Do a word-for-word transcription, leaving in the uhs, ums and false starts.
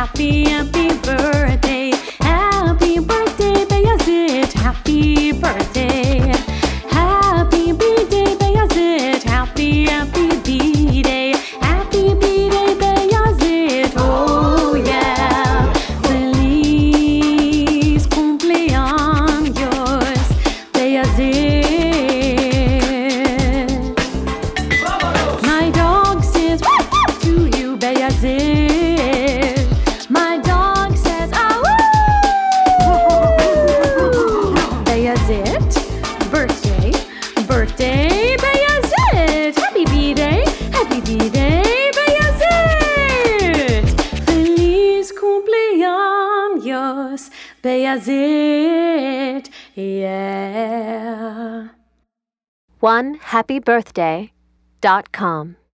happy, happy birthday. Happy birthday, Bayazit. Happy birthday. Happy birthday, Bayazit. Happy, happy B-Day. Happy B-Day, Bayazit. Oh yeah. Feliz cumpleaños, Bayazit. My dog says to you, Bayazit. My dog says ah woo. Bayazit, birthday, birthday, Bayazit. Happy B-Day, happy B-Day, Bayazit. Feliz cumpleaños, Bayazit. Yeah. one happy birthday dot com